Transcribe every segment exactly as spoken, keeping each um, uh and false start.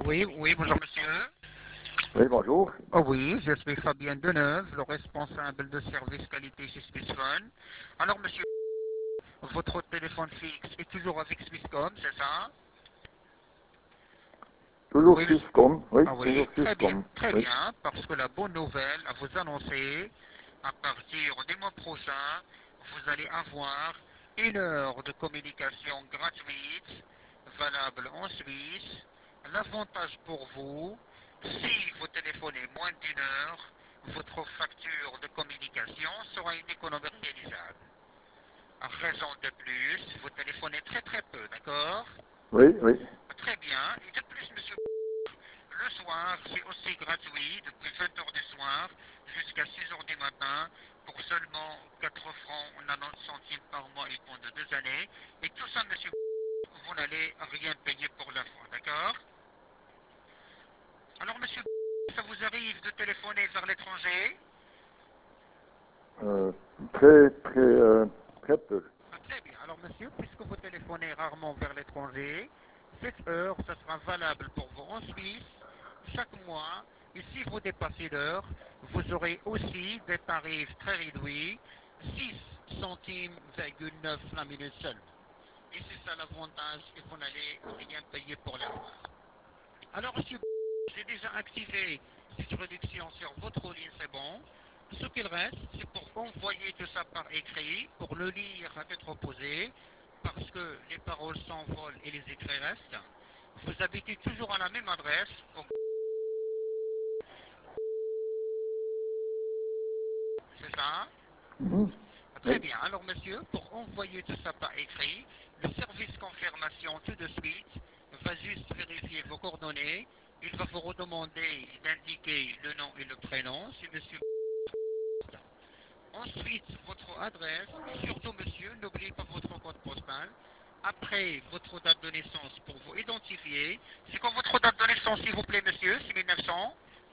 Oui, oui, bonjour monsieur. Oui, bonjour. Oh oui, je suis Fabien Deneuve, le responsable de service qualité chez Swissphone. Alors monsieur, votre téléphone fixe est toujours avec Swisscom, c'est ça? Toujours Oui, monsieur. Swisscom, oui, Ah oui, toujours très bien, Swisscom, très oui. bien, parce que la bonne nouvelle à vous annoncer, à partir du mois prochain, vous allez avoir une heure de communication gratuite, valable en Suisse. L'avantage pour vous, si vous téléphonez moins d'une heure, votre facture de communication sera une économie réalisable. À raison de plus, vous téléphonez très très peu, d'accord? Oui, oui. Très bien. Et de plus, monsieur, le soir, c'est aussi gratuit, depuis vingt heures du soir jusqu'à six heures du matin, pour seulement quatre francs quatre-vingt-dix centimes par mois et pendant deux années. Et tout ça, monsieur, vous n'allez rien payer pour la fois, d'accord? Alors, monsieur, ça vous arrive de téléphoner vers l'étranger? Euh, très, très, euh, très peu. Ah, très bien. Alors, monsieur, puisque vous téléphonez rarement vers l'étranger, cette heure, ça sera valable pour vous en Suisse, chaque mois. Et si vous dépassez l'heure, vous aurez aussi des tarifs très réduits, six centimes virgule neuf la minute seulement. Et c'est ça l'avantage, et vous n'allez rien payer pour l'avoir. Alors, monsieur, j'ai déjà activé cette réduction sur votre ligne, c'est bon. Ce qu'il reste, c'est pour envoyer tout ça par écrit, pour le lire à tête reposée, parce que les paroles s'envolent et les écrits restent. Vous habitez toujours à la même adresse, au- c'est ça? Mhm. Très Oui. bien. Alors, monsieur, pour envoyer tout ça par écrit, le service confirmation tout de suite va juste vérifier vos coordonnées. Il va vous redemander d'indiquer le nom et le prénom. C'est monsieur. Ensuite, votre adresse. Et surtout, monsieur, n'oubliez pas votre code postal. Après, votre date de naissance pour vous identifier. C'est quoi votre date de naissance, s'il vous plaît, monsieur? C'est mille neuf cents?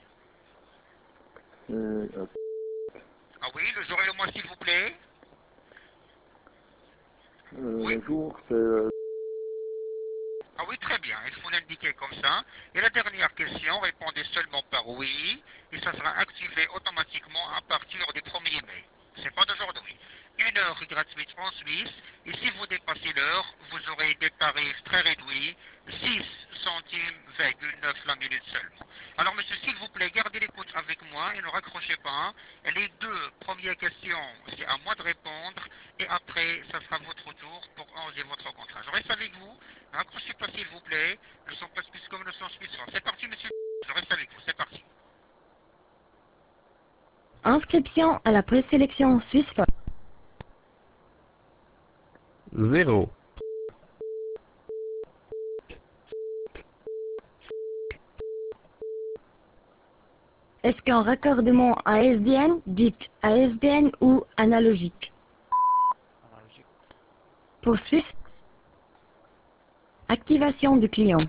Et, euh, Ah oui, le jour et le mois, s'il vous plaît. euh, Oui. le jour, c'est... euh, Ah oui, très bien, il faut l'indiquer comme ça. Et la dernière question, répondez seulement par oui, et ça sera activé automatiquement à partir du premier mai. C'est pas d'aujourd'hui. Une heure gratuite en Suisse, et si vous dépassez l'heure, vous aurez des tarifs très réduits, six centimes virgule neuf la minute seulement. Alors monsieur, s'il vous plaît, gardez l'écoute avec moi et ne raccrochez pas. Les deux premières questions, c'est à moi de répondre, et après, ça sera votre tour pour enlever votre contrat. Je reste avec vous. Raccrochez pas s'il vous plaît. Ne sont pas suisses comme ne sont suisses. C'est parti, monsieur. Je reste avec vous. C'est parti. Inscription à la présélection Swissphone. zéro. Est-ce qu'un raccordement A S D N, dites A S D N ou analogique? Pour Swiss, activation du client.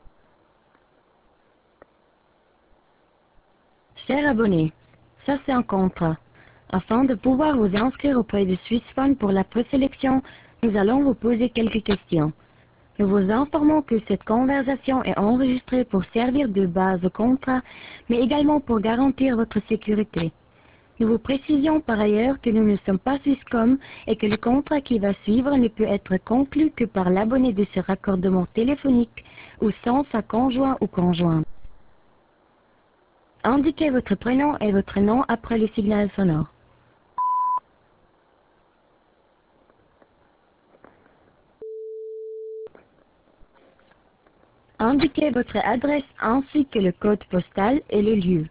Cher abonné, ça c'est un contrat. Afin de pouvoir vous inscrire auprès de Swissphone pour la présélection, nous allons vous poser quelques questions. Nous vous informons que cette conversation est enregistrée pour servir de base au contrat, mais également pour garantir votre sécurité. Nous vous précisions par ailleurs que nous ne sommes pas Swisscom et que le contrat qui va suivre ne peut être conclu que par l'abonné de ce raccordement téléphonique ou sans sa conjoint ou conjointe. Indiquez votre prénom et votre nom après le signal sonore. Indiquez votre adresse ainsi que le code postal et le lieu.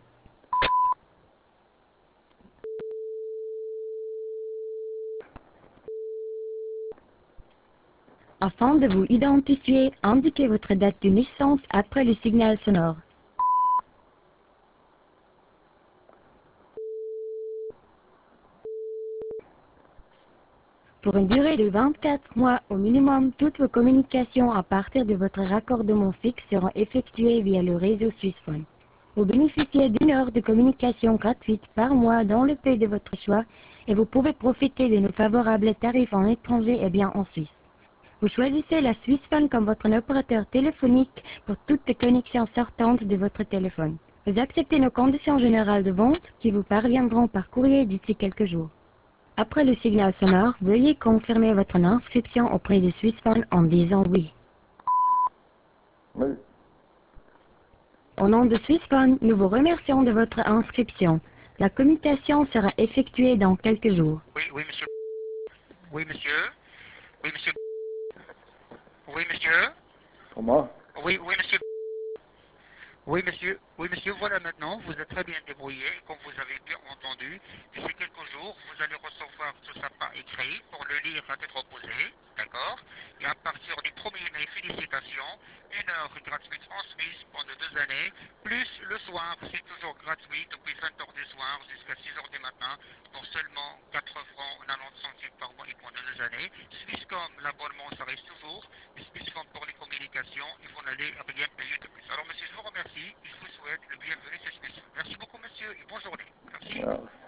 Afin de vous identifier, indiquez votre date de naissance après le signal sonore. Pour une durée de vingt-quatre mois au minimum, toutes vos communications à partir de votre raccordement fixe seront effectuées via le réseau Swissphone. Vous bénéficiez d'une heure de communication gratuite par mois dans le pays de votre choix et vous pouvez profiter de nos favorables tarifs en étranger et bien en Suisse. Vous choisissez la Swissphone comme votre opérateur téléphonique pour toutes les connexions sortantes de votre téléphone. Vous acceptez nos conditions générales de vente qui vous parviendront par courrier d'ici quelques jours. Après le signal sonore, veuillez confirmer votre inscription auprès de Swissphone en disant oui. Oui. Au nom de Swissphone, nous vous remercions de votre inscription. La commutation sera effectuée dans quelques jours. Oui, oui, monsieur. Oui, monsieur. Oui, monsieur. Oui, monsieur. Comment? Oui, oui, monsieur. Oui, monsieur. Oui, monsieur, voilà maintenant, vous êtes très bien débrouillé, comme vous avez bien entendu. D'ici quelques jours, vous allez recevoir tout ça par écrit pour le lire à tête reposée, d'accord? Et à partir du premier mai, félicitations, une heure gratuite en Suisse pendant deux années, plus le soir, c'est toujours gratuit depuis vingt heures du soir jusqu'à six heures du matin pour seulement quatre francs quatre-vingt-dix centimes par mois et pendant deux années. Swisscom, l'abonnement, ça reste toujours, mais Swisscom pour les communications, et vous n'allez rien payer de plus. Alors, monsieur, je vous remercie. Je vous souhaite le bienvenu chez Suisse. Merci beaucoup, monsieur, et bonne journée. Merci. Ja.